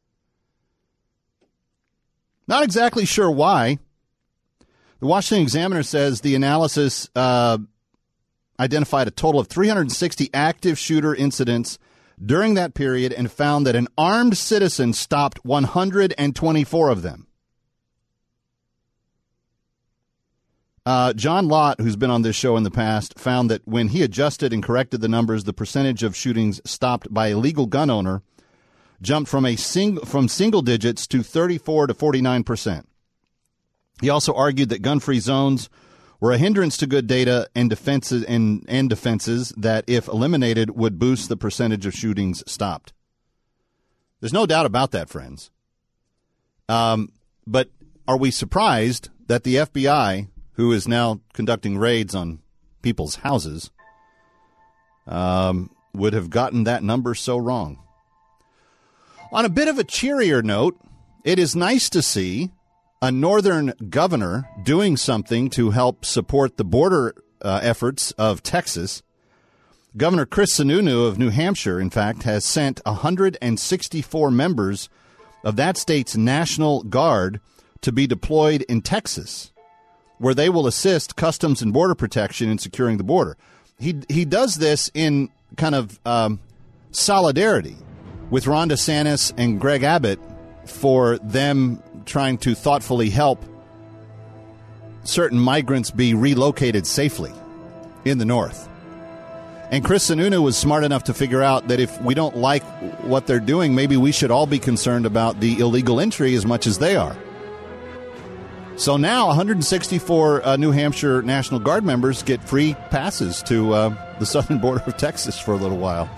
Not exactly sure why. The Washington Examiner says the analysis uh, identified a total of three hundred sixty active shooter incidents during that period and found that an armed citizen stopped one hundred twenty-four of them. Uh, John Lott, who's been on this show in the past, found that when he adjusted and corrected the numbers, the percentage of shootings stopped by a legal gun owner jumped from a sing- from single digits to thirty-four to forty-nine percent. He also argued that gun-free zones were a hindrance to good data and defenses and, and defenses that, if eliminated, would boost the percentage of shootings stopped. There's no doubt about that, friends. Um, but are we surprised that the F B I, who is now conducting raids on people's houses, um, would have gotten that number so wrong? On a bit of a cheerier note, it is nice to see a northern governor doing something to help support the border uh, efforts of Texas. Governor Chris Sununu of New Hampshire, in fact, has sent one hundred sixty-four members of that state's National Guard to be deployed in Texas, where they will assist Customs and Border Protection in securing the border. He he does this in kind of um, solidarity with Ron DeSantis and Greg Abbott for them trying to thoughtfully help certain migrants be relocated safely in the north. And Chris Sununu was smart enough to figure out that if we don't like what they're doing, maybe we should all be concerned about the illegal entry as much as they are. So now one hundred sixty-four uh, New Hampshire National Guard members get free passes to uh, the southern border of Texas for a little while.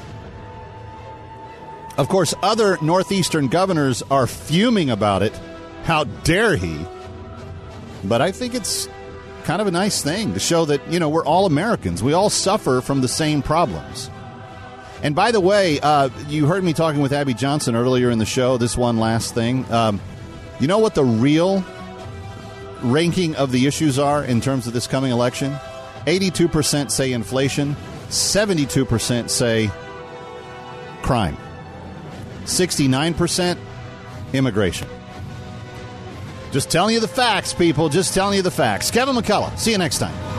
Of course, other northeastern governors are fuming about it. How dare he? But I think it's kind of a nice thing to show that, you know, we're all Americans. We all suffer from the same problems. And by the way, uh, you heard me talking with Abby Johnson earlier in the show. This one last thing. Um, you know what the real ranking of the issues are in terms of this coming election? eighty-two percent say inflation. seventy-two percent say crime. sixty-nine percent immigration. Just telling you the facts, people. Just telling you the facts. Kevin McCullough. See you next time.